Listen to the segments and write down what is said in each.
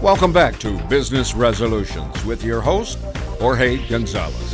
Welcome back to Business Resolutions with your host, Jorge Gonzalez.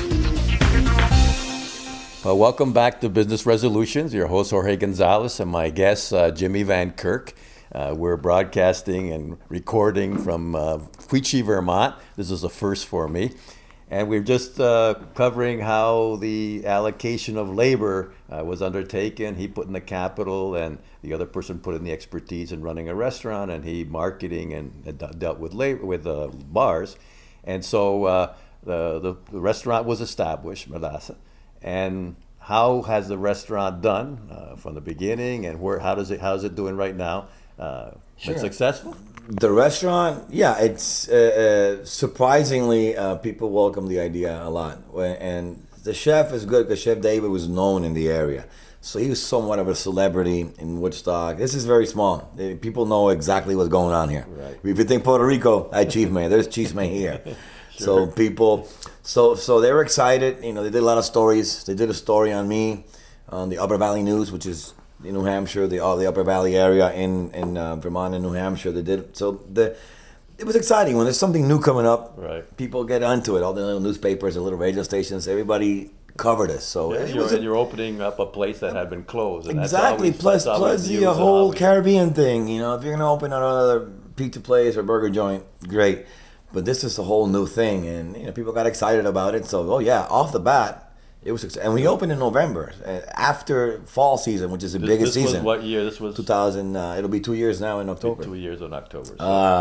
Well, welcome back to Business Resolutions. Your host, Jorge Gonzalez, and my guest, Jimmy Van Kirk. We're broadcasting and recording from Quechee, Vermont. This is a first for me. And we're just covering how the allocation of labor was undertaken. He put in the capital, and the other person put in the expertise in running a restaurant, and he marketing and dealt with labor with bars. And so the restaurant was established, Melasa. And how has the restaurant done from the beginning, and how's it doing right now? Been successful? The restaurant, yeah, it's surprisingly people welcome the idea a lot. And the chef is good because Chef David was known in the area, so he was somewhat of a celebrity in Woodstock. This is very small. People know exactly what's going on here. Right. If you think Puerto Rico, Chisme, there's Chisme here. Sure. So people, so they were excited. You know, they did a lot of stories. They did a story on me on the Upper Valley News, which is in New Hampshire, the Upper Valley area in Vermont and New Hampshire. They did it was exciting when there's something new coming up. Right. People get onto it. All the little newspapers, the little radio stations, everybody covered us. So you're opening up a place that had been closed. And exactly. Plus the whole Caribbean thing. You know, if you're gonna open another pizza place or burger joint, great. But this is a whole new thing, and you know, people got excited about it. So, off the bat, it was, and we opened in November after fall season, which is the biggest season. This was what year? This was 2000. It'll be 2 years now in October. 2 years in October.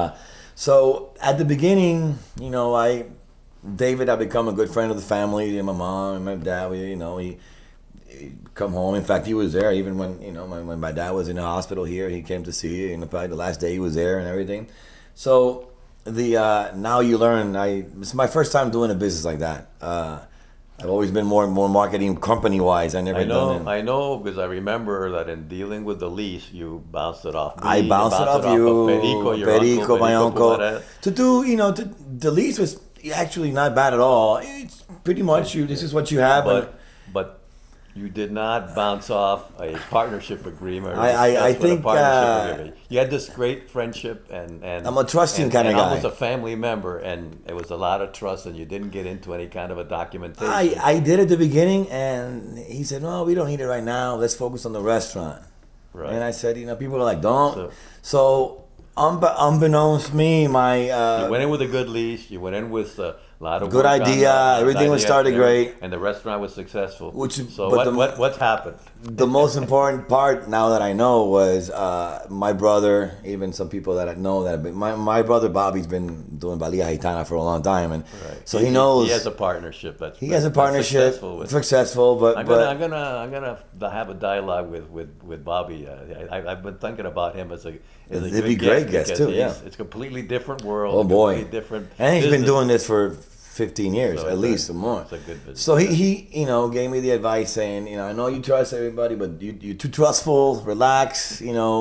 So at the beginning, you know, David had become a good friend of the family, and my mom and my dad. He come home. In fact, he was there even when when my dad was in the hospital here. He came to see you. Probably the last day he was there and everything. So. Now you learn. It's my first time doing a business like that. I've always been more marketing company wise. I know because I remember that in dealing with the lease, you bounced it off me. I bounced it off you, Perico, my uncle. The lease was actually not bad at all. It's pretty much this is what you have. But you did not bounce off a partnership agreement. I think you had this great friendship, and I'm a trusting kind of guy. Almost a family member, and it was a lot of trust, and you didn't get into any kind of a documentation. I did at the beginning, and he said, "No, we don't need it right now. Let's focus on the restaurant." Right. And I said, people are like, "Don't." So unbeknownst to me, you went in with a good lease. You went in with a lot of good idea. Everything was started great, and the restaurant was successful. So what's happened? The most important part now that I know was my brother. Even some people that I know my brother Bobby's been doing Balia Gitana for a long time, and so he knows he has a partnership. He has a partnership successful. But I'm gonna have a dialogue with Bobby. I've been thinking about him as a it'd be great guest too. Yeah, it's a completely different world. Oh boy, different. And he's been doing this for 15 years, at least or more. It's a good business. So he gave me the advice saying, I know you trust everybody, but you're too trustful. Relax.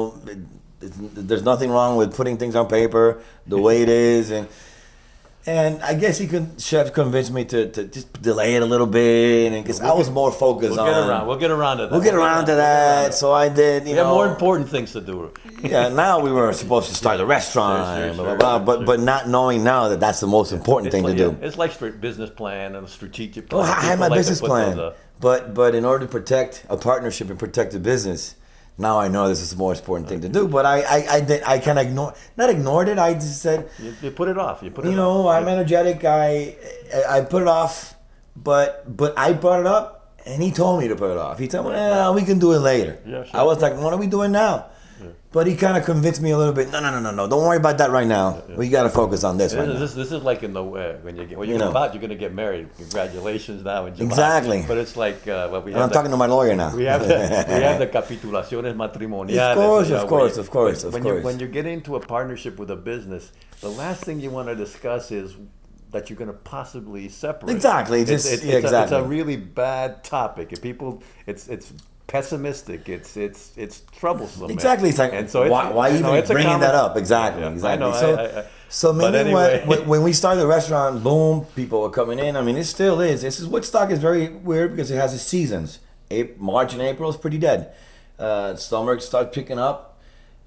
There's nothing wrong with putting things on paper the way it is, and I guess Chef convinced me to just delay it a little bit, and because I was more focused on. We'll get around to that. We'll get around to that. So I did. We have more important things to do. Yeah, now we were supposed to start a restaurant, but not knowing now that that's the most important thing to do. It's like business plan and a strategic plan. Well, I had my business plan, but in order to protect a partnership and protect the business, now I know this is the most important thing to do. But I kind of not ignored it. I just said you put it off. I'm energetic. I put it off, but I brought it up, and he told me to put it off. He told me, we can do it later. Yeah, sure. I was like, what are we doing now? But he kind of convinced me a little bit. No. Don't worry about that right now. We got to focus on this right now. This is like in the when you're going to get married. Congratulations now in July. Exactly. But it's like I'm talking to my lawyer now. We have the capitulaciones matrimoniales. Of course. When you get into a partnership with a business, the last thing you want to discuss is that you're going to possibly separate. Exactly. It's a really bad topic. If people, it's pessimistic. It's troublesome. Exactly. It's like, why even bringing that up? Exactly. I know. So maybe anyway. when we started the restaurant, boom, people were coming in. I mean, it still is. Woodstock is very weird because it has its seasons. March and April is pretty dead. Summer starts picking up.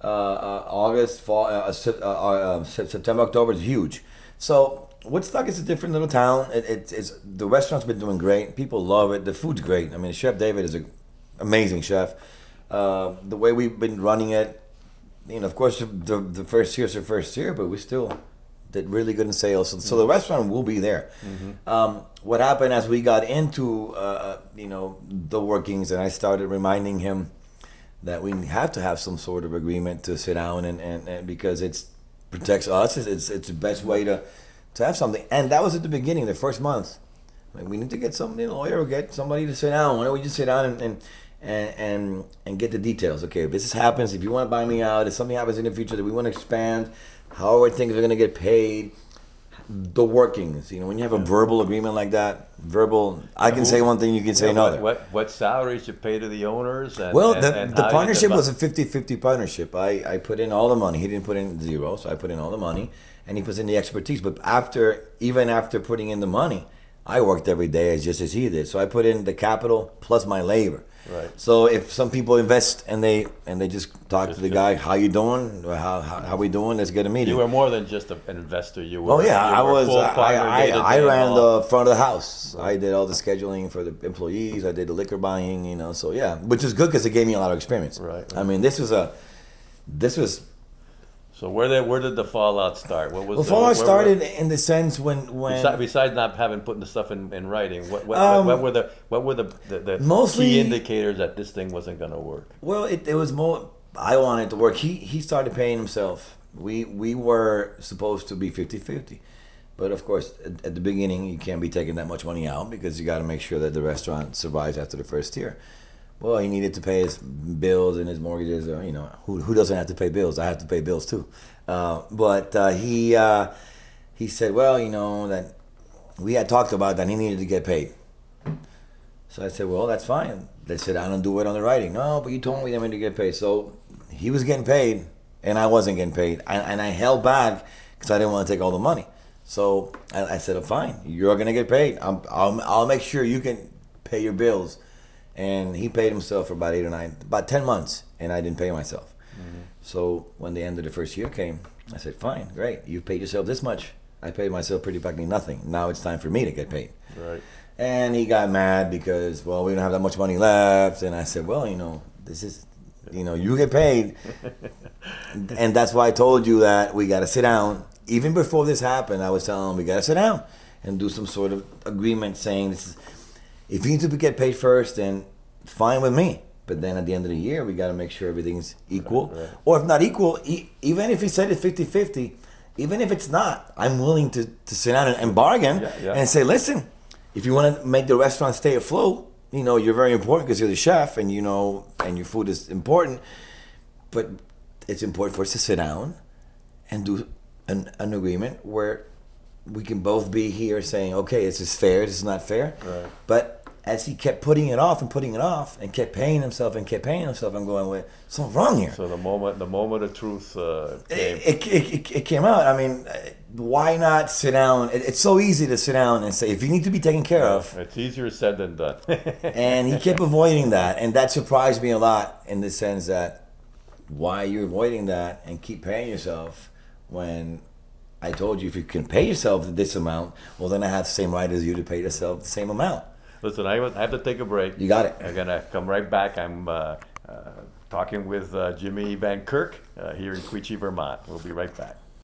August, fall, September, October is huge. So Woodstock is a different little town. It's the restaurant's been doing great. People love it. The food's great. I mean, Chef David is an amazing chef. The way we've been running it, of course, the first year is the first year, but we still did really good in sales. So the restaurant will be there. What happened as we got into the workings, and I started reminding him that we have to have some sort of agreement to sit down and because it protects us. It's the best way to have something. And that was at the beginning, the first month. Like, we need to get some lawyer or get somebody to sit down. Why don't we just sit down and get the details? Okay, if this happens, if you want to buy me out, if something happens in the future that we want to expand, how are things are going to get paid? The workings, when you have a verbal agreement like that, I can say one thing, you can say another. What salaries you pay to the owners? The partnership was a 50-50 partnership. I put in all the money. He didn't put in zero, so I put in all the money, and he puts in the expertise. But even after putting in the money, I worked every day just as he did. So I put in the capital plus my labor. Right. So if some people invest and they just talk to the guy, how you doing? How we doing? Let's get a meeting. You were more than just an investor. You were. Oh yeah, I was. I ran the front of the house. Right. I did all the scheduling for the employees. I did the liquor buying. So yeah, which is good because it gave me a lot of experience. Right. I mean, this was. So where did the fallout start? What was fallout started in the sense when besides not having putting the stuff in writing, what were the mostly key indicators that this thing wasn't going to work? Well, it was more. I wanted to work. He started paying himself. We were supposed to be 50-50, but of course at the beginning you can't be taking that much money out because you got to make sure that the restaurant survives after the first year. Well, he needed to pay his bills and his mortgages. Who doesn't have to pay bills? I have to pay bills too. But he said, well, that we had talked about that he needed to get paid. So I said, well, that's fine. Let's sit down and do it on the writing. No, but you told me that I needed to get paid. So he was getting paid, and I wasn't getting paid. And I held back because I didn't want to take all the money. So I said, oh, fine, you're going to get paid. I'll make sure you can pay your bills. And he paid himself for about 10 months, and I didn't pay myself. So when the end of the first year came, I said, fine, great. You paid yourself this much. I paid myself pretty practically nothing. Now it's time for me to get paid. Right. And he got mad because, well, we don't have that much money left. And I said, well, this is, you get paid. And that's why I told you that we got to sit down. Even before this happened, I was telling him we got to sit down and do some sort of agreement saying this is, if you need to get paid first, then fine with me. But then at the end of the year, we got to make sure everything's equal. Right. Or if not equal, even if he said it's 50-50, even if it's not, I'm willing to sit down and bargain and say, listen, if you want to make the restaurant stay afloat, you're very important because you're the chef and and your food is important. But it's important for us to sit down and do an agreement where we can both be here saying, okay, this is fair, this is not fair. Right. But as he kept putting it off and kept paying himself, I'm going, well, something's wrong here. So the moment of truth came. It came out. I mean, why not sit down? It's so easy to sit down and say, if you need to be taken care of. It's easier said than done. And he kept avoiding that. And that surprised me a lot in the sense that, why are you avoiding that and keep paying yourself when I told you if you can pay yourself this amount, well, then I have the same right as you to pay yourself the same amount. Listen, I have to take a break. You got it. I'm going to come right back. I'm talking with Jimmy Van Kirk here in Quechee, Vermont. We'll be right back.